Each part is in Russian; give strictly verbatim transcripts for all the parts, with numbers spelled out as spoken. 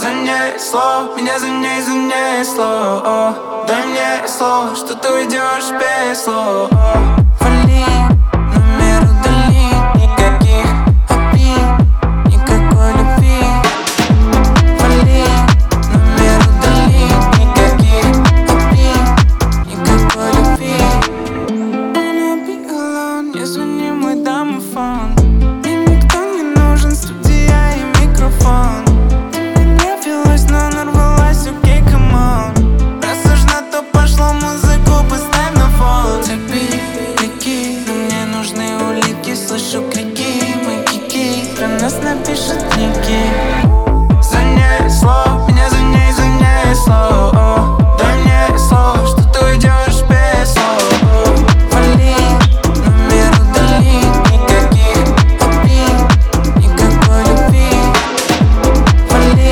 Занесло, меня за ней занесло. О, дай мне слово, что ты уйдешь без слов. Вали, номер удали, никаких обид, никакой любви. Вали, номер удали, никаких обид, никакой любви. Wanna be alone, не звони мой домофон. Мне никто не нужен, студия и микрофон. Но нарвалась, окей, come on. Раз уж на то пошло, музыку поставь на фон. Цепи, клики, но мне нужны улики. Слышу крики, мы кики, про нас напишут книги. Занесло, меня за ней занесло. О, дай мне слово, что ты уйдешь без слов. Вали, номер удали, никаких обид, никакой любви. Вали,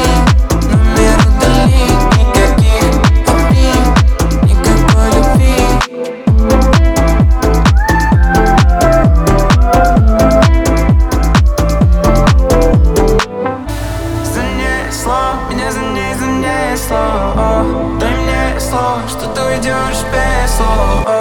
меня за ней занесло. О, дай мне слово, что ты уйдешь без слов.